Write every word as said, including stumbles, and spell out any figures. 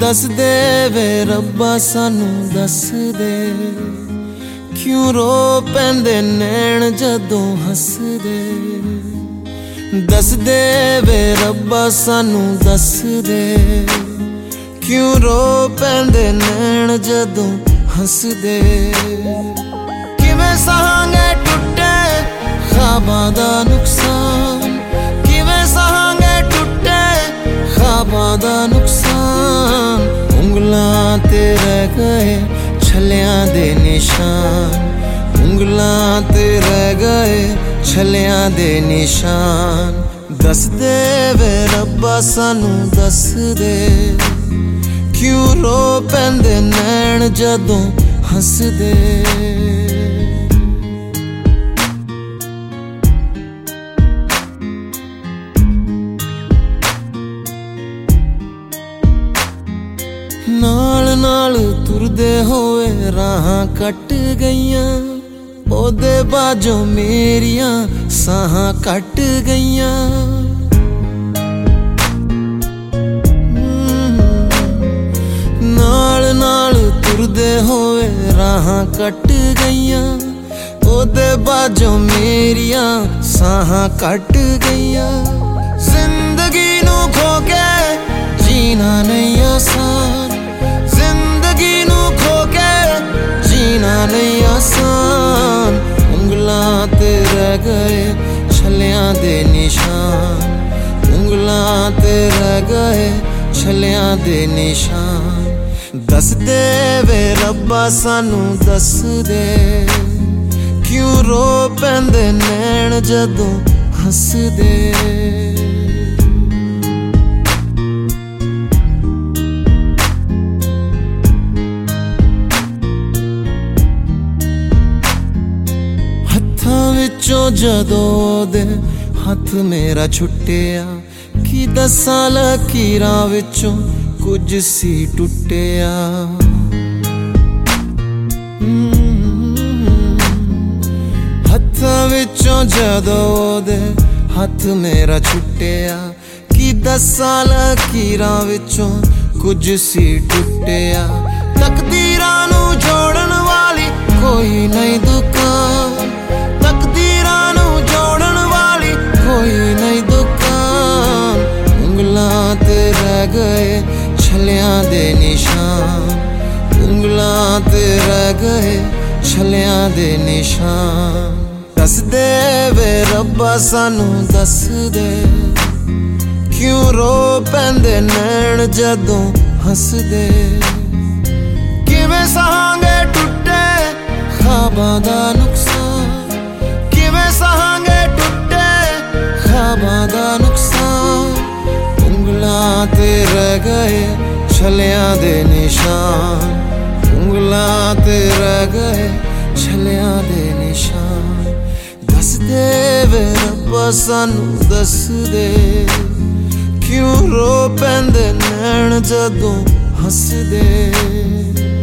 दस दे वे रब्बा सानू दस दे, क्यों रो पैंदे नैण जदों हसदे। दस दे वे रब्बा सानू दस दे, क्यों रो पैंदे नैण जदों हसदे। किवें सहांगे टुटे ख्वाबां दा नुकसान, किवें सहांगे टुटे ख्वाबां दा नुकसान। उंगलां ते रह गए छलियां दे निशान, उंगलां ते रह गए छलियां दे निशान। दस दे वे रब्बा सानू दस दे, क्यों रो पैंदे नैण जदों हसदे। नाल नाल तुरदे होए राहां कट गईयां, ओदे बाजों मेरियां साहां कट गईयां। नाल नाल तुरदे होए राहां कट गईयां, ओदे बाजों मेरियां साहां कट गईयां। जिंदगी नू खो के जीना नहीं आसान, जिंदगी नू खो के जीना नहीं आसान। उंगलां ते रह गए छलियां दे निशान, उंगलां ते रह गए छलियां दे निशान। दस दे वे रब्बा सानू दस दे, क्यों रो पैंदे नैण जदों हसदे। विचों जदों दे हथ मेरा छुट्टिया, कि दसां लकीरां विचों कुछ सी टुटिया। हत्थां विचों जदों दे हथ मेरा छुट्टिया, कि दसां लकीरां विचों कुछ सी टुटिया। तकदीरां नू जोड़न वाली कोई नहीं दुकान, तकदीरां नू जोड़न वाली कोई नहीं दुकान। उंगलां ते रह गए छलियां दे निशान, उंगलां ते रह गए छलियां दे निशान। दस दे वे रब्बा सानू दस दे, क्यों रो पैंदे नैण जदों हसदे। किवें सहांगे टुटे ख्वाबां दा नुकसान, किवें सहांगे टुटे ख्वाबां दा नुकसान। उंगलां ते रह गए छलियां दे निशान, उंगलां ते रह गए छलियां दे निशान। दस दे वे रब्बा सानू दस दे, क्यों रो पैंदे नैण जदों हसदे।